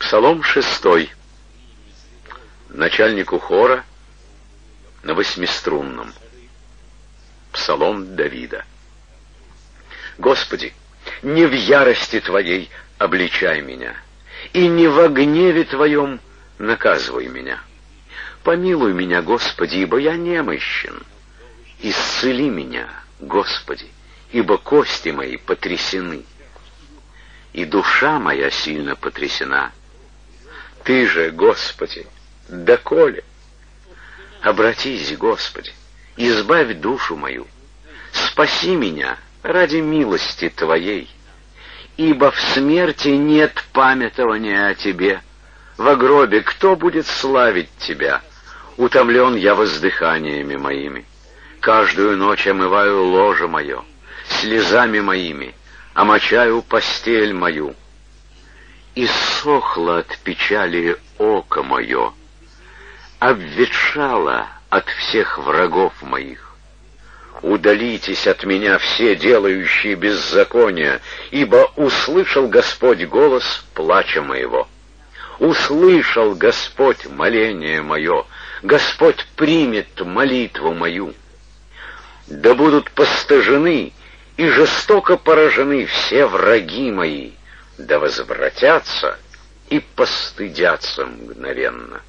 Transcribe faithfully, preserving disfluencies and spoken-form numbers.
Псалом шестой. Начальнику хора на восьмиструнном. Псалом Давида. Господи, не в ярости Твоей обличай меня, и не во гневе Твоем наказывай меня. Помилуй меня, Господи, ибо я немощен. Исцели меня, Господи, ибо кости мои потрясены, и душа моя сильно потрясена. Ты же, Господи, доколе? Обратись, Господи, избавь душу мою, спаси меня ради милости Твоей, ибо в смерти нет памятования о Тебе. Во гробе кто будет славить Тебя? Утомлен я воздыханиями моими. Каждую ночь омываю ложе мое, слезами моими омочаю постель мою. Иссохло от печали око мое, обветшало от всех врагов моих. Удалитесь от меня все делающие беззакония, ибо услышал Господь голос плача моего. Услышал Господь моление мое, Господь примет молитву мою. Да будут постыжены и жестоко поражены все враги мои, да возвратятся и постыдятся мгновенно.